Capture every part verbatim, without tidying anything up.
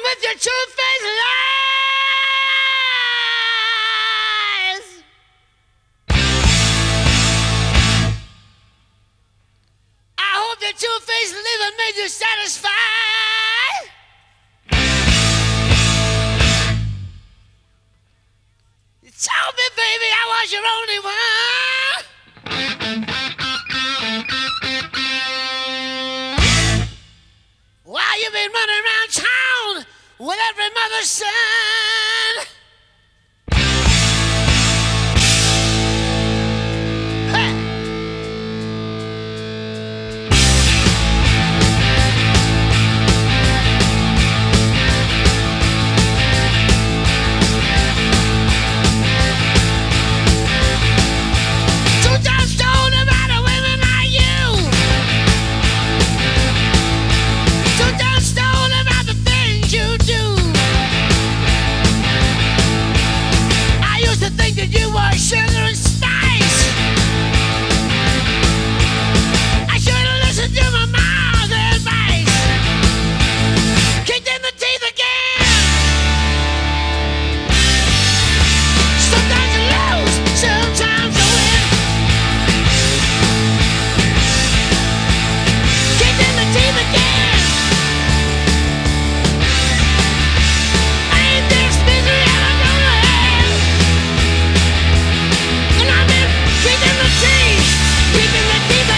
with your two-faced lies. I hope your two-faced living made you satisfied. You told me, baby, I was your only one. While you've been running around town with every mother's son. Hey. Two times told about a women like you. Two times told about the things you do. I used to think that you were sugar and spice. I should have listened to my mom's advice. Kicked in the teeth again. Sometimes you lose, sometimes you win. Kicked in the teeth again. Ain't this misery ever gonna end? And I've been kicked in the teeth, kicked in the teeth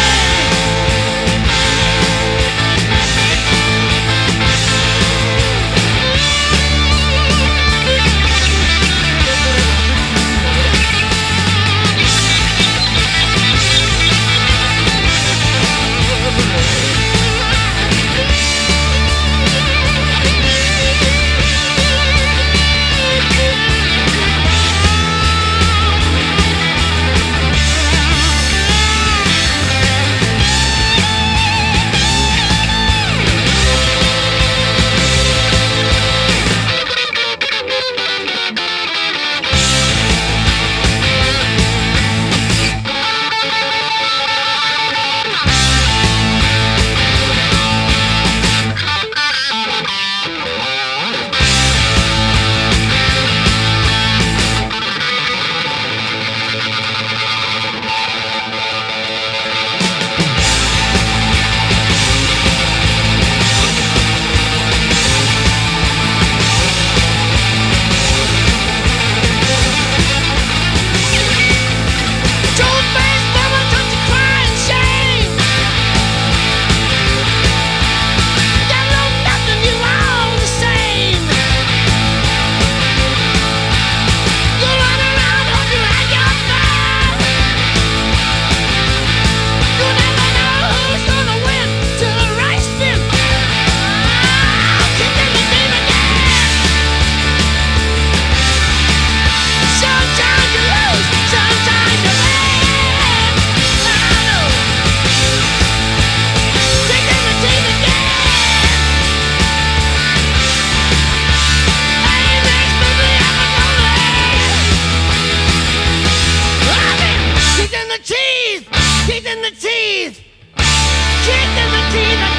two-faced woman, don't you cry in shame. You know nothing, you all the same. You run around, hope you had your fun. You never know who's gonna win till the race spin. Kick in the teeth again. Sometimes you lose, sometimes you win. I know. Kick in the teeth again. Ain't this misery ever gonna end? I've been kicked in the teeth, kicked in the teeth, kicked in the teeth again.